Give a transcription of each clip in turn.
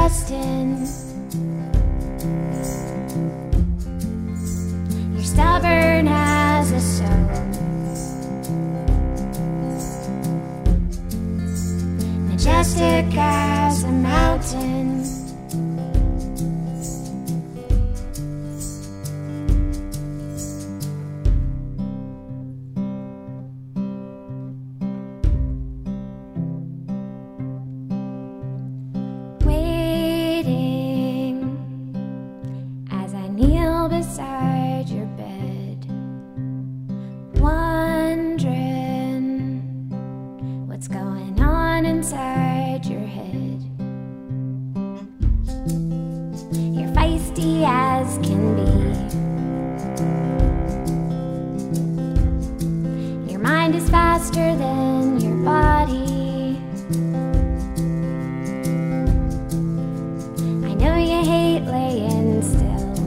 trust in. You're stubborn as a stone, majestic as a mountain. Kneel beside your bed, wondering what's going on inside your head. You're feisty as can be. Your mind is faster than your body. I know you hate laying still.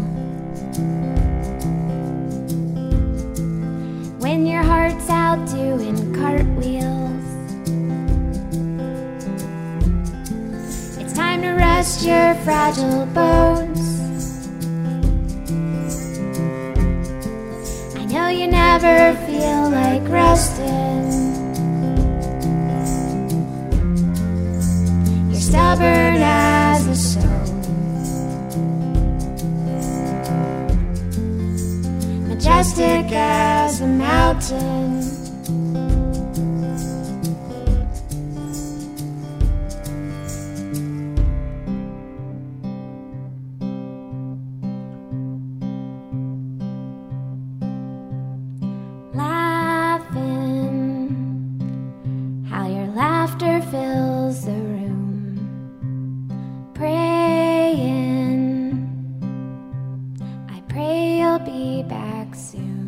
When your heart's out doing cartwheels, it's time to rest your fragile bones. I know you never feel like resting. You're stubborn as a stone, majestic as a mountain. Laughing, how your laughter fills the room. Praying, I pray you'll be back soon.